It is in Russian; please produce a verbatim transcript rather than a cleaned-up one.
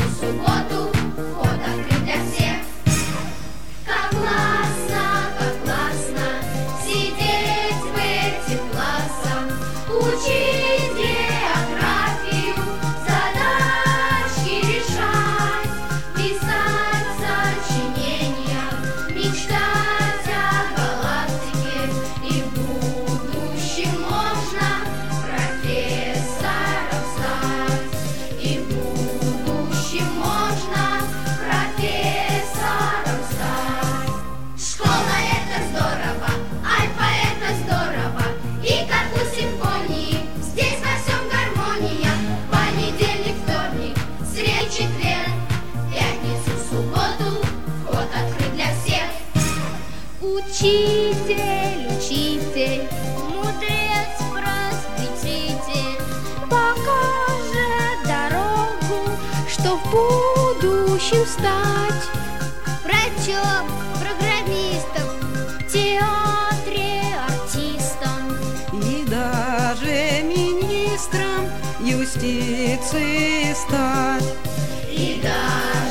субботу вход открыт для всех. Как классно, как классно сидеть в этих классах, учить географию, задачки решать, писать сочинения, мечтать о галактике. И в будущем можно профессором стать. И в будущем можно профессором стать. Школа — это здорово, альфа — это здорово. И как у симфонии, здесь во всем гармония. Понедельник, вторник, среда, четверг, пятницу, субботу вход открыт для всех. Учитель, учитель, мудрец, просветитель покажет дорогу, что в будущем стать. Врачом, программистом, в театре артистом. И даже министром юстиции стать. И даже